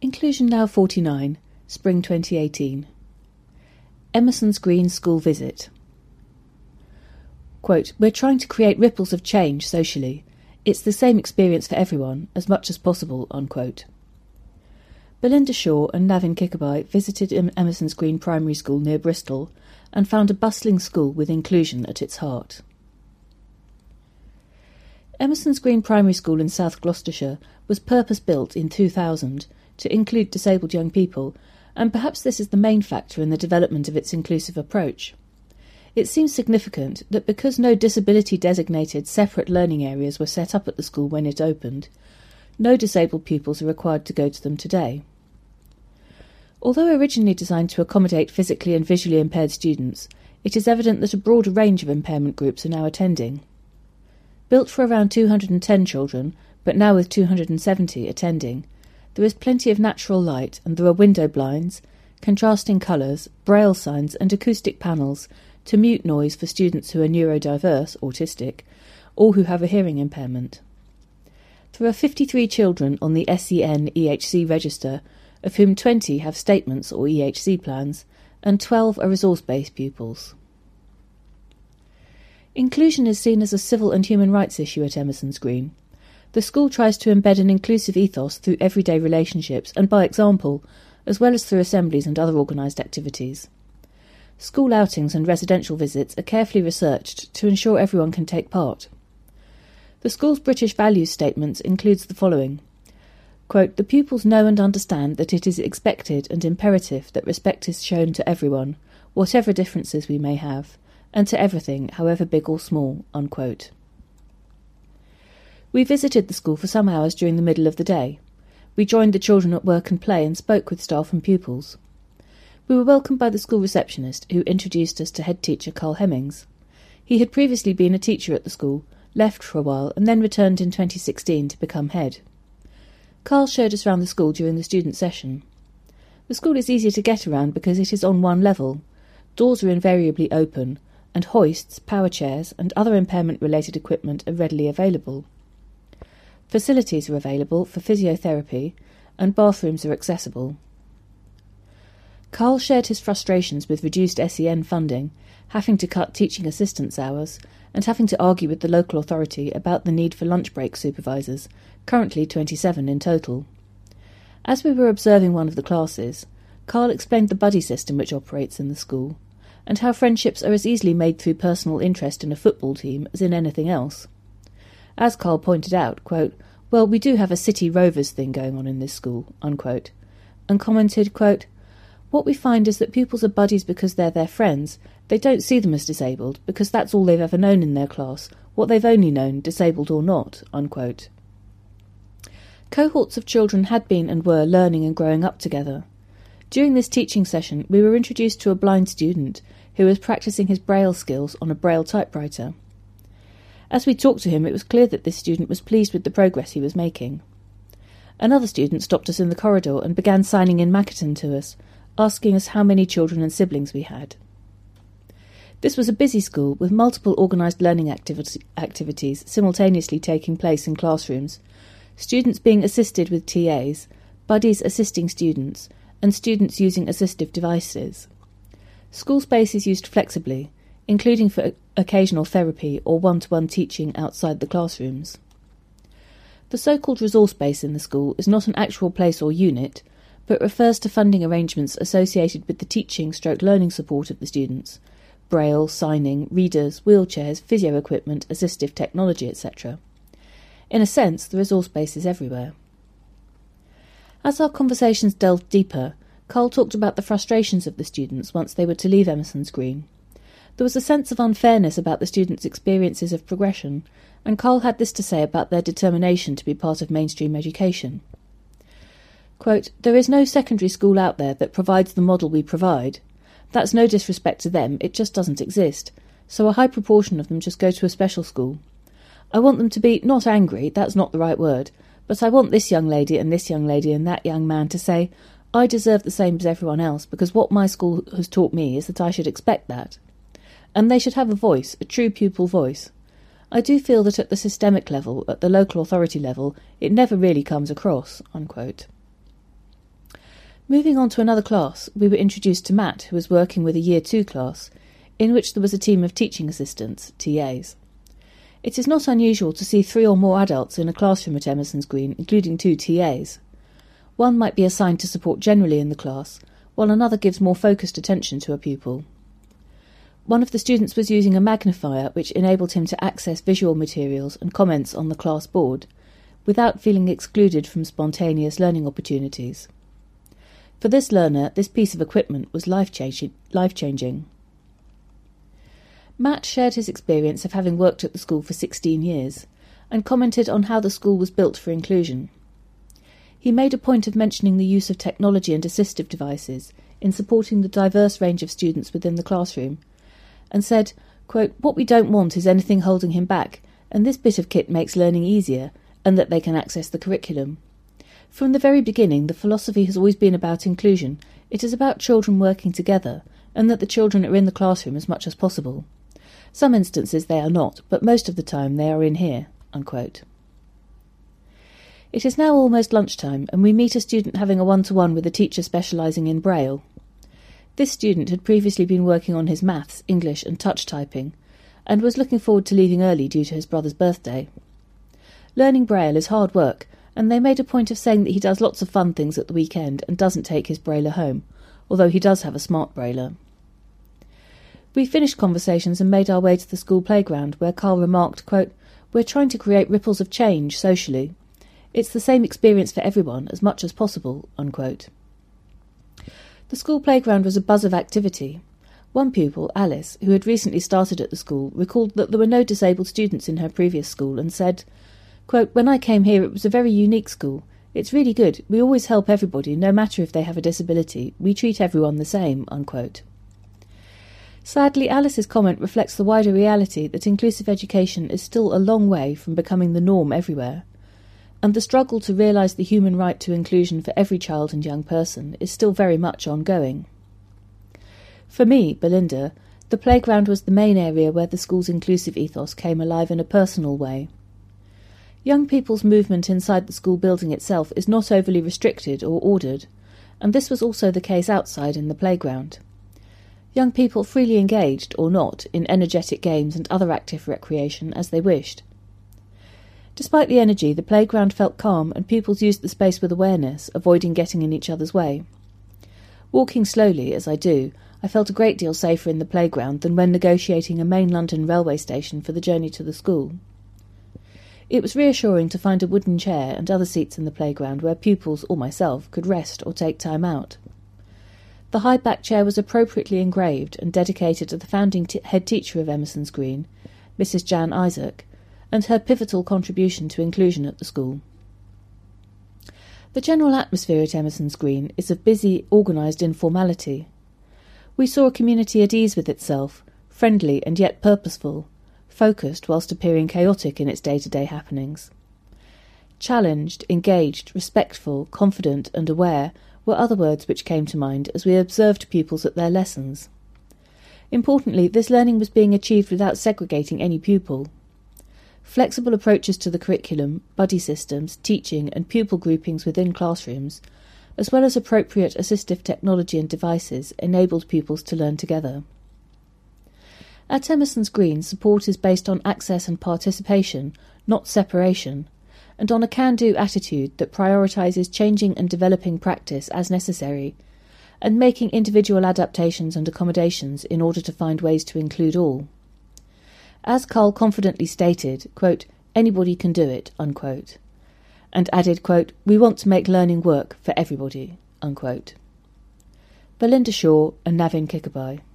Inclusion Now 49, Spring 2018. Emerson's Green School Visit. Quote, "We're trying to create ripples of change socially. It's the same experience for everyone, as much as possible," unquote. Belinda Shaw and Navin Kikabai visited Emerson's Green Primary School near Bristol and found a bustling school with inclusion at its heart. Emerson's Green Primary School in South Gloucestershire was purpose-built in 2000 to include disabled young people, and perhaps this is the main factor in the development of its inclusive approach. It seems significant that because no disability-designated separate learning areas were set up at the school when it opened, no disabled pupils are required to go to them today. Although originally designed to accommodate physically and visually impaired students, it is evident that a broader range of impairment groups are now attending. Built for around 210 children, but now with 270 attending, there is plenty of natural light and there are window blinds, contrasting colours, braille signs and acoustic panels to mute noise for students who are neurodiverse, autistic, or who have a hearing impairment. There are 53 children on the SEN EHC register, of whom 20 have statements or EHC plans, and 12 are resource-based pupils. Inclusion is seen as a civil and human rights issue at Emerson's Green. The school tries to embed an inclusive ethos through everyday relationships and by example, as well as through assemblies and other organised activities. School outings and residential visits are carefully researched to ensure everyone can take part. The school's British values statement includes the following. Quote, "The pupils know and understand that it is expected and imperative that respect is shown to everyone, whatever differences we may have, and to everything, however big or small," unquote. We visited the school for some hours during the middle of the day. We joined the children at work and play and spoke with staff and pupils. We were welcomed by the school receptionist, who introduced us to head teacher Carl Hemmings. He had previously been a teacher at the school, left for a while, and then returned in 2016 to become head. Carl showed us around the school during the student session. The school is easy to get around because it is on one level. Doors are invariably open, and hoists, power chairs, and other impairment-related equipment are readily available. Facilities are available for physiotherapy, and bathrooms are accessible. Carl shared his frustrations with reduced SEN funding, having to cut teaching assistants' hours, and having to argue with the local authority about the need for lunch break supervisors, currently 27 in total. As we were observing one of the classes, Carl explained the buddy system which operates in the school, and how friendships are as easily made through personal interest in a football team as in anything else. As Carl pointed out, quote, "Well, we do have a City Rovers thing going on in this school," unquote, and commented, quote, "What we find is that pupils are buddies because they're their friends. They don't see them as disabled because that's all they've ever known in their class, what they've only known, disabled or not," unquote. Cohorts of children had been and were learning and growing up together. During this teaching session, we were introduced to a blind student who was practising his braille skills on a braille typewriter. As we talked to him, it was clear that this student was pleased with the progress he was making. Another student stopped us in the corridor and began signing in Makaton to us, asking us how many children and siblings we had. This was a busy school with multiple organised learning activities simultaneously taking place in classrooms, students being assisted with TAs, buddies assisting students, and students using assistive devices. School space is used flexibly, including for occasional therapy or one-to-one teaching outside the classrooms. The so-called resource base in the school is not an actual place or unit, but refers to funding arrangements associated with the teaching/learning support of the students, braille, signing, readers, wheelchairs, physio equipment, assistive technology, etc. In a sense, the resource base is everywhere. As our conversations delved deeper, Carl talked about the frustrations of the students once they were to leave Emerson's Green. There was a sense of unfairness about the students' experiences of progression, and Carl had this to say about their determination to be part of mainstream education. Quote, "There is no secondary school out there that provides the model we provide. That's no disrespect to them, it just doesn't exist, so a high proportion of them just go to a special school. I want them to be not angry, that's not the right word, but I want this young lady and that young man to say, I deserve the same as everyone else because what my school has taught me is that I should expect that. And they should have a voice, a true pupil voice. I do feel that at the systemic level, at the local authority level, it never really comes across," unquote. Moving on to another class, we were introduced to Matt, who was working with a Year 2 class, in which there was a team of teaching assistants, TAs. It is not unusual to see 3 or more adults in a classroom at Emerson's Green, including 2 TAs. One might be assigned to support generally in the class, while another gives more focused attention to a pupil. One of the students was using a magnifier which enabled him to access visual materials and comments on the class board, without feeling excluded from spontaneous learning opportunities. For this learner, this piece of equipment was life-changing. Matt shared his experience of having worked at the school for 16 years, and commented on how the school was built for inclusion. He made a point of mentioning the use of technology and assistive devices in supporting the diverse range of students within the classroom, and said, quote, "What we don't want is anything holding him back, and this bit of kit makes learning easier, and that they can access the curriculum. From the very beginning, the philosophy has always been about inclusion. It is about children working together, and that the children are in the classroom as much as possible. Some instances they are not, but most of the time they are in here," unquote. It is now almost lunchtime, and we meet a student having a one-to-one with a teacher specialising in Braille. This student had previously been working on his maths, English and touch typing, and was looking forward to leaving early due to his brother's birthday. Learning Braille is hard work, and they made a point of saying that he does lots of fun things at the weekend and doesn't take his Brailler home, although he does have a smart Brailler. We finished conversations and made our way to the school playground, where Carl remarked, quote, "We're trying to create ripples of change socially. It's the same experience for everyone, as much as possible," unquote. The school playground was a buzz of activity. One pupil, Alice, who had recently started at the school, recalled that there were no disabled students in her previous school and said, quote, "When I came here it was a very unique school. It's really good. We always help everybody, no matter if they have a disability. We treat everyone the same," unquote. Sadly, Alice's comment reflects the wider reality that inclusive education is still a long way from becoming the norm everywhere, and the struggle to realise the human right to inclusion for every child and young person is still very much ongoing. For me, Belinda, the playground was the main area where the school's inclusive ethos came alive in a personal way. Young people's movement inside the school building itself is not overly restricted or ordered, and this was also the case outside in the playground. Young people freely engaged, or not, in energetic games and other active recreation as they wished. Despite the energy, the playground felt calm and pupils used the space with awareness, avoiding getting in each other's way. Walking slowly, as I do, I felt a great deal safer in the playground than when negotiating a main London railway station for the journey to the school. It was reassuring to find a wooden chair and other seats in the playground where pupils, or myself, could rest or take time out. The high-back chair was appropriately engraved and dedicated to the founding head teacher of Emerson's Green, Mrs. Jan Isaac, and her pivotal contribution to inclusion at the school. The general atmosphere at Emerson's Green is of busy, organised informality. We saw a community at ease with itself, friendly and yet purposeful, focused whilst appearing chaotic in its day-to-day happenings. Challenged, engaged, respectful, confident and aware were other words which came to mind as we observed pupils at their lessons. Importantly, this learning was being achieved without segregating any pupil. Flexible approaches to the curriculum, buddy systems, teaching and pupil groupings within classrooms, as well as appropriate assistive technology and devices, enabled pupils to learn together. At Emerson's Green, support is based on access and participation, not separation, and on a can-do attitude that prioritises changing and developing practice as necessary, and making individual adaptations and accommodations in order to find ways to include all. As Carl confidently stated, quote, "Anybody can do it," unquote, and added, quote, "We want to make learning work for everybody," unquote. Belinda Shaw and Navin Kikabai.